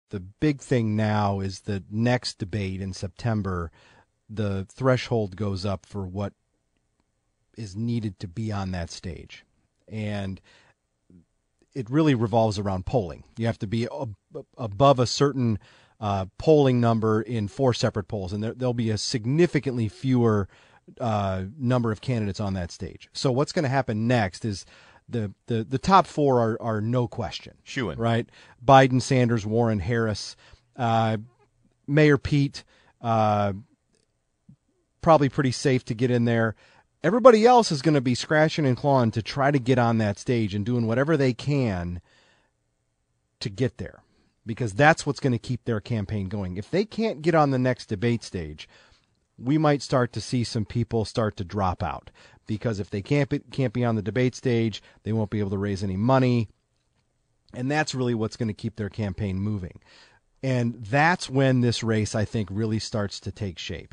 the big thing now is the next debate in September. The threshold goes up for what is needed to be on that stage, and it really revolves around polling. You have to be above a certain polling number in 4 separate polls, and there'll be a significantly fewer number of candidates on that stage. So what's going to happen next is the top 4 are no question. Shoo-in. Right? Biden, Sanders, Warren, Harris, Mayor Pete, probably pretty safe to get in there. Everybody else is going to be scratching and clawing to try to get on that stage and doing whatever they can to get there, because that's what's going to keep their campaign going. If they can't get on the next debate stage, we might start to see some people start to drop out, because if they can't be on the debate stage, they won't be able to raise any money, and that's really what's going to keep their campaign moving. And that's when this race, I think, really starts to take shape.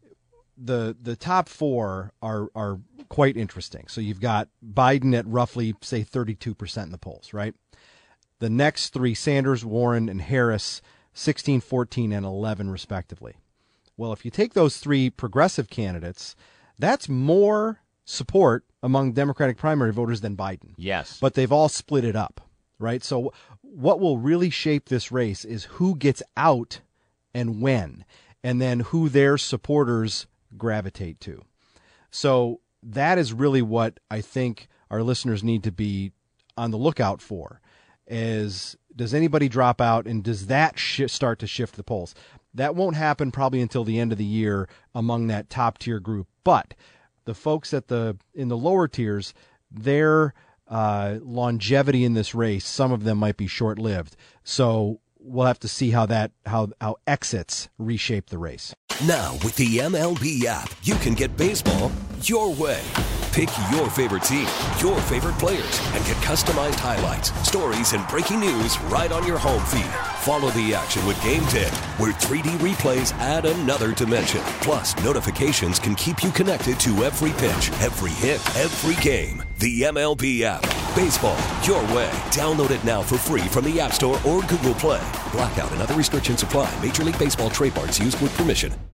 The top 4 are quite interesting. So you've got Biden at roughly, say, 32% in the polls, right? The next 3, Sanders, Warren, and Harris, 16, 14, and 11, respectively. Well, if you take those 3 progressive candidates, that's more support among Democratic primary voters than Biden. Yes. But they've all split it up, right? So what will really shape this race is who gets out and when, and then who their supporters gravitate to. So that is really what I think our listeners need to be on the lookout for, is does anybody drop out, and does that start to shift the polls? That won't happen probably until the end of the year among that top tier group, but the folks in the lower tiers, their longevity in this race, some of them might be short-lived. So we'll have to see how exits reshape the race. Now, with the MLB app, you can get baseball your way. Pick your favorite team, your favorite players, and get customized highlights, stories, and breaking news right on your home feed. Follow the action with Game Day, where 3D replays add another dimension. Plus, notifications can keep you connected to every pitch, every hit, every game. The MLB app. Baseball your way. Download it now for free from the App Store or Google Play. Blackout and other restrictions apply. Major League Baseball trademarks used with permission.